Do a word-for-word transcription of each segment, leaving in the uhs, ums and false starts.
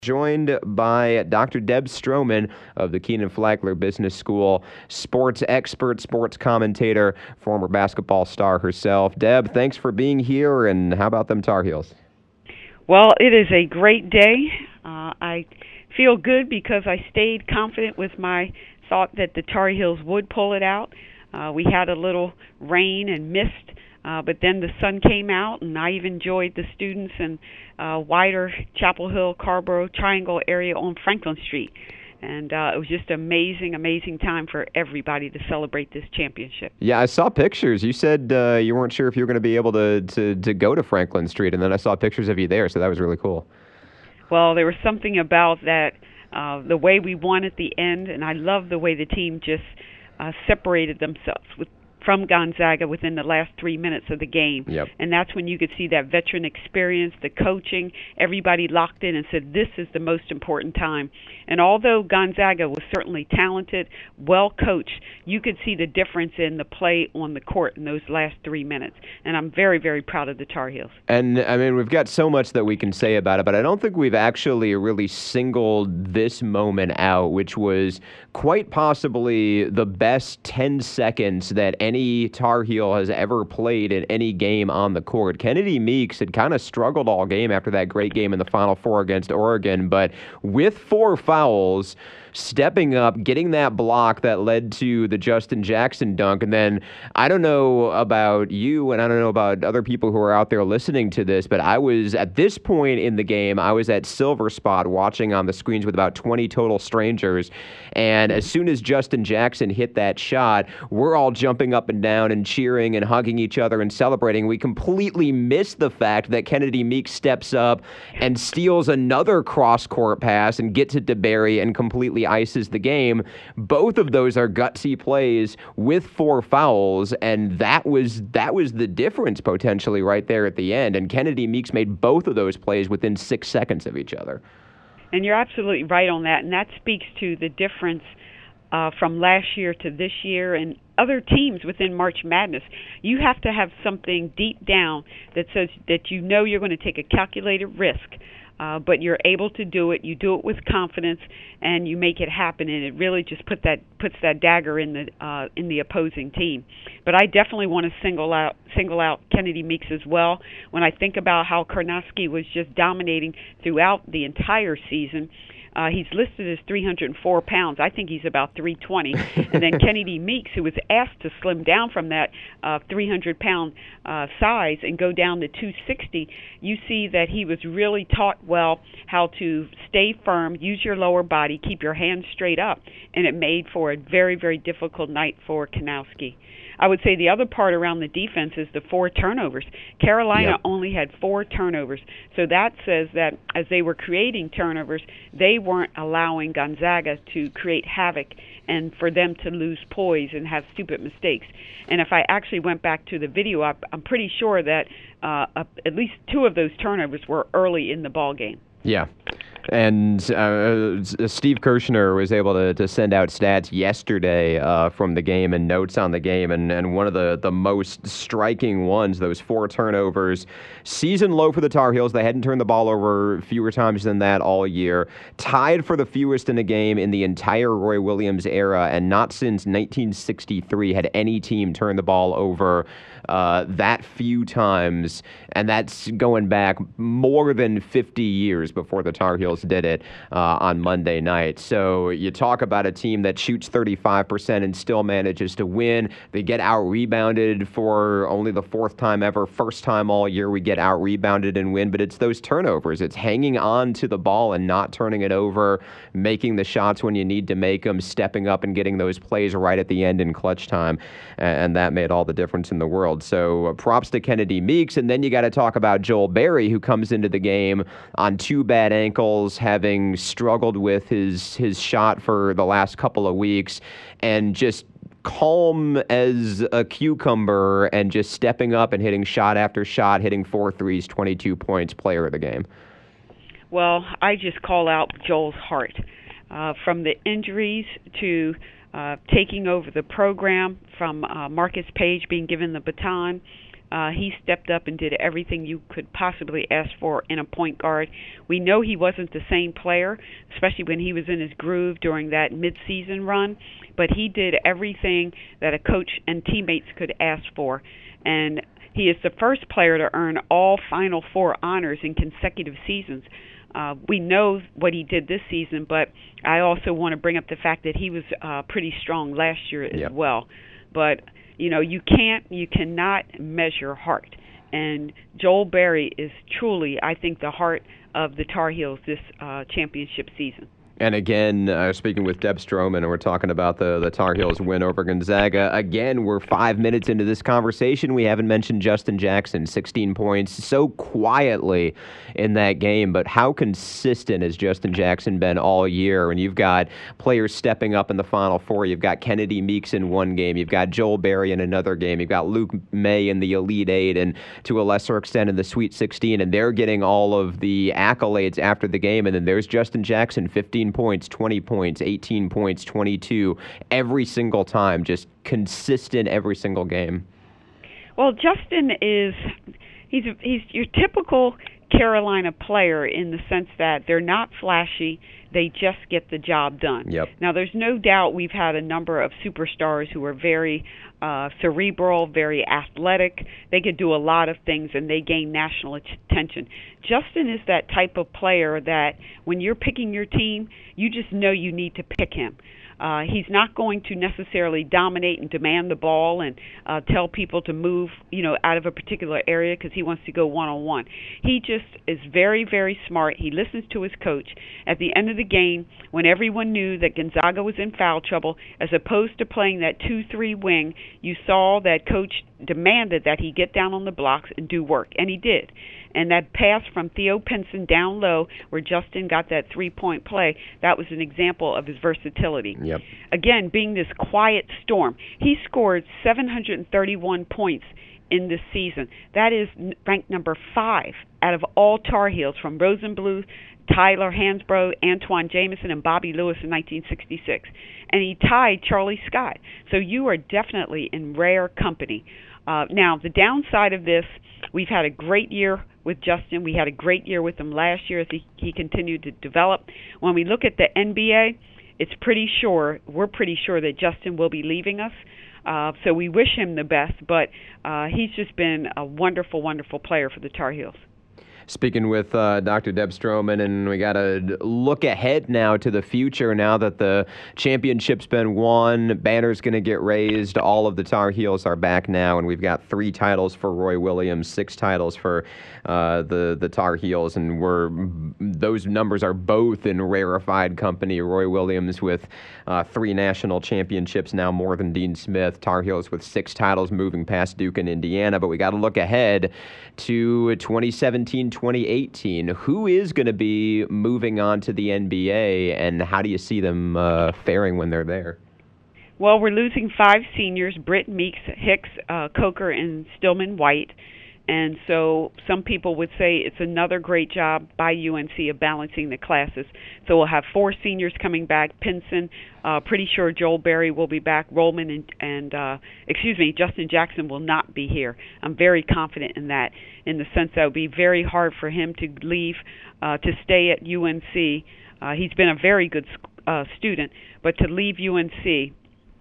Joined by Doctor Deb Stroman of the Keenan Flagler Business School, sports expert, sports commentator, former basketball star herself. Deb, thanks for being here, and how about them Tar Heels? Well, it is a great day. Uh, I feel good because I stayed confident with my thought that the Tar Heels would pull it out. Uh, we had a little rain and mist, uh, but then the sun came out, and I even enjoyed the students in uh, wider Chapel Hill, Carrboro Triangle area on Franklin Street. And uh, it was just an amazing, amazing time for everybody to celebrate this championship. Yeah, I saw pictures. You said uh, you weren't sure if you were going to be able to, to, to go to Franklin Street, and then I saw pictures of you there, so that was really cool. Well, there was something about that, uh, the way we won at the end, and I love the way the team just uh, separated themselves with, from Gonzaga within the last three minutes of the game. Yep. And that's when you could see that veteran experience, the coaching, everybody locked in and said, this is the most important time. And although Gonzaga was certainly talented, well coached, you could see the difference in the play on the court in those last three minutes. And I'm very, very proud of the Tar Heels. And, I mean, we've got so much that we can say about it, but I don't think we've actually really singled this moment out, which was quite possibly the best ten seconds that any Tar Heel has ever played in any game on the court. Kennedy Meeks had kind of struggled all game after that great game in the Final Four against Oregon, but with four fouls, stepping up, getting that block that led to the Justin Jackson dunk. And then I don't know about you, and I don't know about other people who are out there listening to this, but I was, at this point in the game, I was at Silver Spot watching on the screens with about twenty total strangers. And as soon as Justin Jackson hit that shot, we're all jumping up and down and cheering and hugging each other and celebrating. We completely missed the fact that Kennedy Meeks steps up and steals another cross-court pass and gets it to Barry and completely ices the game. Both of those are gutsy plays with four fouls, and that was that was the difference potentially right there at the end. And Kennedy Meeks made both of those plays within six seconds of each other. And you're absolutely right on that, and that speaks to the difference uh, from last year to this year and other teams within March Madness. You have to have something deep down that says that you know you're going to take a calculated risk. Uh, but you're able to do it. You do it with confidence, and you make it happen. And it really just put that puts that dagger in the uh, in the opposing team. But I definitely want to single out single out Kennedy Meeks as well. When I think about how Karnowski was just dominating throughout the entire season. Uh, he's listed as three hundred four pounds. I think he's about three twenty. And then Kennedy Meeks, who was asked to slim down from that uh, three hundred pound uh, size and go down to two sixty, you see that he was really taught well how to stay firm, use your lower body, keep your hands straight up. And it made for a very, very difficult night for Karnowski. I would say the other part around the defense is the four turnovers. Carolina Yep. only had four turnovers. So that says that as they were creating turnovers, they weren't allowing Gonzaga to create havoc and for them to lose poise and have stupid mistakes. And if I actually went back to the video, I'm pretty sure that uh, at least two of those turnovers were early in the ball game. Yeah. And uh, Steve Kirshner was able to, to send out stats yesterday uh, from the game and notes on the game, and, and one of the, the most striking ones, those four turnovers, season low for the Tar Heels. They hadn't turned the ball over fewer times than that all year. Tied for the fewest in a game in the entire Roy Williams era, and not since nineteen sixty-three had any team turned the ball over uh, that few times, and that's going back more than fifty years before the Tar Heels did it uh, on Monday night. So you talk about a team that shoots thirty-five percent and still manages to win. They get out-rebounded for only the fourth time ever. First time all year we get out-rebounded and win, but it's those turnovers. It's hanging on to the ball and not turning it over, making the shots when you need to make them, stepping up and getting those plays right at the end in clutch time, and that made all the difference in the world. So uh, props to Kennedy Meeks, and then you got to talk about Joel Barry, who comes into the game on two bad ankles, having struggled with his his shot for the last couple of weeks, and just calm as a cucumber and just stepping up and hitting shot after shot, hitting four threes, twenty-two points, player of the game. Well, I just call out Joel's heart. Uh, from the injuries to uh, taking over the program, from uh, Marcus Page being given the baton, Uh, he stepped up and did everything you could possibly ask for in a point guard. We know he wasn't the same player, especially when he was in his groove during that midseason run, but he did everything that a coach and teammates could ask for. And he is the first player to earn all Final Four honors in consecutive seasons. Uh, we know what he did this season, but I also want to bring up the fact that he was uh, pretty strong last year as yep. well. But you know, you can't, you cannot measure heart. And Joel Berry is truly, I think, the heart of the Tar Heels this uh, championship season. And again, uh, speaking with Deb Stroman, and we're talking about the, the Tar Heels win over Gonzaga. Again, we're five minutes into this conversation. We haven't mentioned Justin Jackson, sixteen points, so quietly in that game. But how consistent has Justin Jackson been all year? And you've got players stepping up in the Final Four. You've got Kennedy Meeks in one game. You've got Joel Berry in another game. You've got Luke May in the Elite Eight and to a lesser extent in the Sweet sixteen. And they're getting all of the accolades after the game. And then there's Justin Jackson, fifteen points, twenty points, eighteen points, twenty-two, every single time, just consistent every single game. Well, Justin is, he's he's your typical Carolina player in the sense that they're not flashy, they just get the job done. Yep. Now, there's no doubt we've had a number of superstars who are very uh, cerebral, very athletic. They could do a lot of things, and they gain national attention. Justin is that type of player that when you're picking your team, you just know you need to pick him. Uh, he's not going to necessarily dominate and demand the ball and uh, tell people to move, you know, out of a particular area because he wants to go one-on-one. He just is very, very smart. He listens to his coach. At the end of the game, when everyone knew that Gonzaga was in foul trouble, as opposed to playing that two three wing, you saw that coach demanded that he get down on the blocks and do work, and he did. And that pass from Theo Pinson down low where Justin got that three-point play, that was an example of his versatility. Yep. Again, being this quiet storm, he scored seven hundred thirty-one points in this season. That is ranked number five out of all Tar Heels, from Rosenbluth, Tyler Hansbrough, Antoine Jamison, and Bobby Lewis in nineteen sixty-six. And he tied Charlie Scott. So you are definitely in rare company. Uh, now, the downside of this, we've had a great year with Justin. We had a great year with him last year as he, he continued to develop. When we look at the N B A, it's pretty sure, we're pretty sure that Justin will be leaving us. Uh, so we wish him the best, but uh, he's just been a wonderful, wonderful player for the Tar Heels. Speaking with uh, Doctor Deb Stroman, and we got to look ahead now to the future now that the championship's been won, banner's going to get raised, all of the Tar Heels are back now, and we've got three titles for Roy Williams, six titles for uh, the, the Tar Heels, and we're, those numbers are both in rarefied company. Roy Williams with uh, three national championships, now more than Dean Smith. Tar Heels with six titles, moving past Duke and Indiana, but we got to look ahead to twenty seventeen twenty eighteen. Who is going to be moving on to the N B A, and how do you see them uh, faring when they're there? Well, we're losing five seniors, Britt Meeks, Hicks, uh, Coker, and Stillman White. And so some people would say it's another great job by U N C of balancing the classes. So we'll have four seniors coming back. Pinson, uh, pretty sure Joel Berry will be back. Rollman and, and uh, excuse me, Justin Jackson will not be here. I'm very confident in that, in the sense that it would be very hard for him to leave, uh, to stay at U N C. Uh, he's been a very good uh, student, but to leave U N C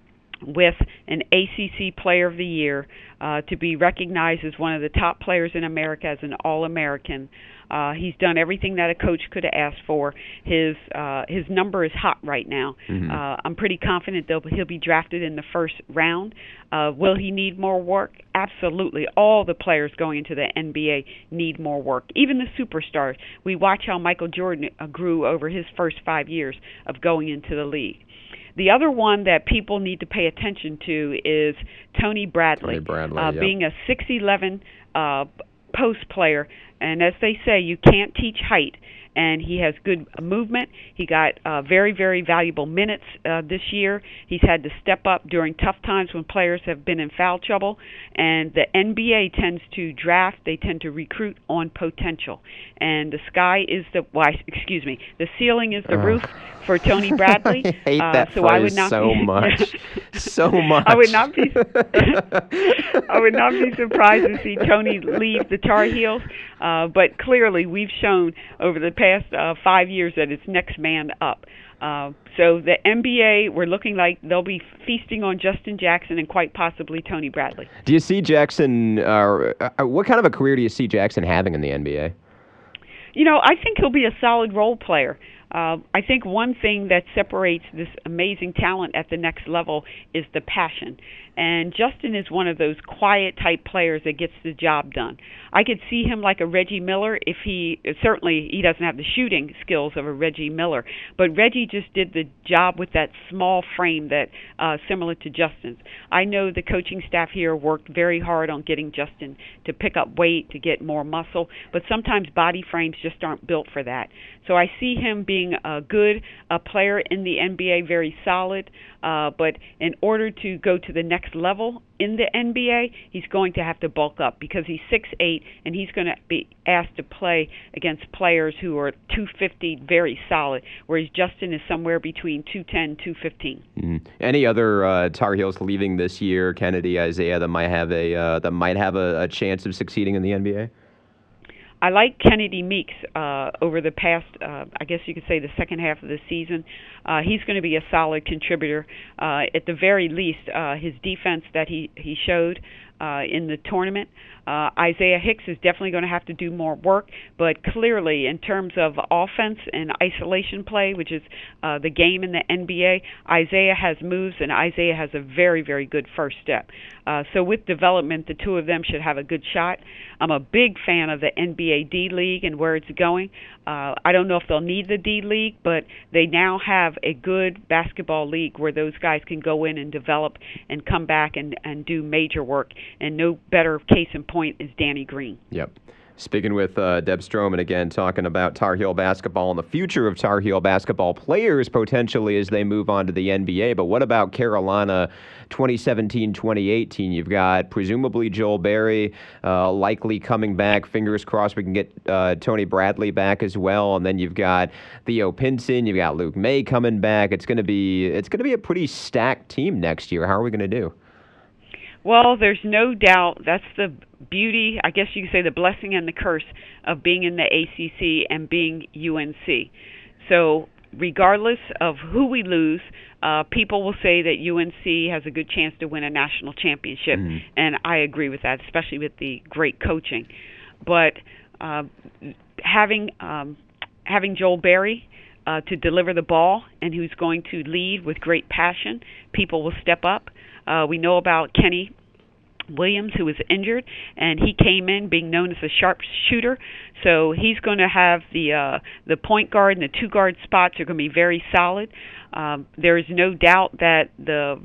with an A C C Player of the Year, uh, to be recognized as one of the top players in America, as an All-American. Uh, he's done everything that a coach could have asked for. His uh, his number is hot right now. Mm-hmm. Uh, I'm pretty confident they'll, he'll be drafted in the first round. Uh, will he need more work? Absolutely. All the players going into the N B A need more work, even the superstars. We watch how Michael Jordan uh, grew over his first five years of going into the league. The other one that people need to pay attention to is Tony Bradley, Tony Bradley uh, yep. being a six eleven uh, post player. And as they say, you can't teach height. and he has good movement. He got uh, very, very valuable minutes uh, this year. He's had to step up during tough times when players have been in foul trouble, and the N B A tends to draft, they tend to recruit on potential. And the sky is the, why, excuse me, the ceiling is the Ugh. roof for Tony Bradley. I hate uh, that so phrase I would not so be, much. so much. I would not be I would not be surprised to see Tony leave the Tar Heels, uh, but clearly we've shown over the past uh, five years that it's next man up. Uh, so the N B A, we're looking like they'll be feasting on Justin Jackson and quite possibly Tony Bradley. Do you see Jackson, uh, what kind of a career do you see Jackson having in the N B A? You know, I think he'll be a solid role player. Uh, I think one thing that separates this amazing talent at the next level is the passion. And Justin is one of those quiet type players that gets the job done. I could see him like a Reggie Miller if he, certainly he doesn't have the shooting skills of a Reggie Miller, but Reggie just did the job with that small frame that uh, similar to Justin's. I know the coaching staff here worked very hard on getting Justin to pick up weight, to get more muscle, but sometimes body frames just aren't built for that. So I see him being a good uh, player in the N B A, very solid, uh, but in order to go to the next level in the N B A, he's going to have to bulk up because he's six eight and he's going to be asked to play against players who are two fifty, very solid, whereas Justin is somewhere between two ten, two fifteen. Mm. Any other uh, Tar Heels leaving this year, Kennedy, Isaiah, that might have a uh, that might have a, a chance of succeeding in the N B A? I like Kennedy Meeks uh, over the past, uh, I guess you could say the second half of the season. Uh, he's going to be a solid contributor. Uh, at the very least, uh, his defense that he, he showed uh, in the tournament. Uh, Isaiah Hicks is definitely going to have to do more work, but clearly in terms of offense and isolation play, which is uh, the game in the N B A, Isaiah has moves and Isaiah has a very, very good first step. Uh, so with development, the two of them should have a good shot. I'm a big fan of the N B A D-League and where it's going. Uh, I don't know if they'll need the D-League, but they now have a good basketball league where those guys can go in and develop and come back and, and do major work. And no better case in point is Danny Green. Yep. Speaking with uh, Deb Stroman again, talking about Tar Heel basketball and the future of Tar Heel basketball players potentially as they move on to the N B A. But what about Carolina twenty seventeen twenty eighteen? You've got presumably Joel Berry uh, likely coming back. Fingers crossed we can get uh, Tony Bradley back as well. And then you've got Theo Pinson. You've got Luke May coming back. It's going to be it's going to be a pretty stacked team next year. How are we going to do? Well, there's no doubt that's the beauty, I guess you could say the blessing and the curse of being in the A C C and being U N C. So regardless of who we lose, uh, people will say that U N C has a good chance to win a national championship, mm-hmm. and I agree with that, especially with the great coaching. But uh, having um, having Joel Berry uh, to deliver the ball and who's going to lead with great passion, people will step up. Uh, we know about Kenny Williams, who was injured, and he came in being known as a sharpshooter. So he's going to have the uh, the point guard and the two guard spots are going to be very solid. Um, there is no doubt that the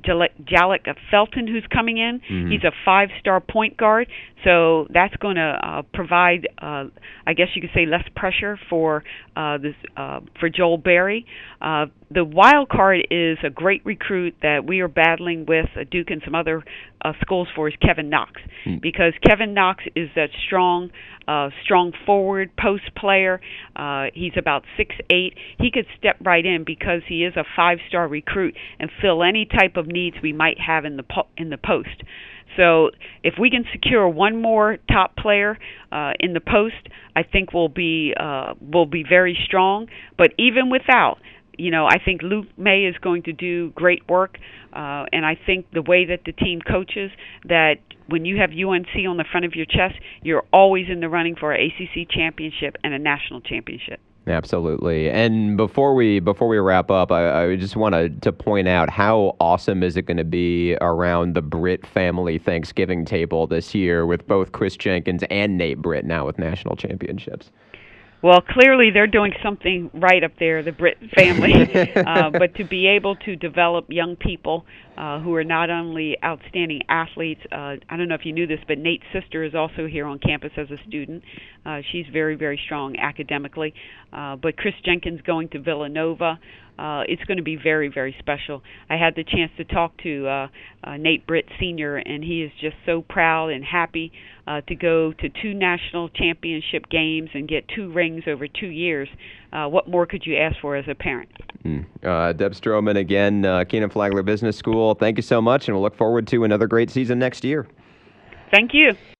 Jalek Felton, who's coming in, mm-hmm. he's a five-star point guard, so that's going to uh, provide, uh, I guess you could say, less pressure for uh, this uh, for Joel Berry. Uh, the wild card is a great recruit that we are battling with uh, Duke and some other uh, schools for is Kevin Knox, mm-hmm. because Kevin Knox is that strong, uh, strong forward post player. Uh, he's about six eight. He could step right in because he is a five-star recruit and fill any type of needs we might have in the po- in the post. So if we can secure one more top player uh, in the post, I think we'll be uh, we'll be very strong. But even without, you know, I think Luke May is going to do great work, uh, and I think the way that the team coaches, that when you have U N C on the front of your chest, you're always in the running for an A C C championship and a national championship. Absolutely. And before we before we wrap up, I, I just wanted to point out how awesome is it going to be around the Britt family Thanksgiving table this year with both Chris Jenkins and Nate Britt now with national championships. Well, clearly they're doing something right up there, the Britt family. uh, but to be able to develop young people uh, who are not only outstanding athletes, uh, I don't know if you knew this, but Nate's sister is also here on campus as a student. Uh, she's very, very strong academically. Uh, but Chris Jenkins going to Villanova. Uh, it's going to be very, very special. I had the chance to talk to uh, uh, Nate Britt Senior, and he is just so proud and happy uh, to go to two national championship games and get two rings over two years. Uh, what more could you ask for as a parent? Mm. Uh, Deb Stroman again, uh, Keenan Flagler Business School. Thank you so much, and we'll look forward to another great season next year. Thank you.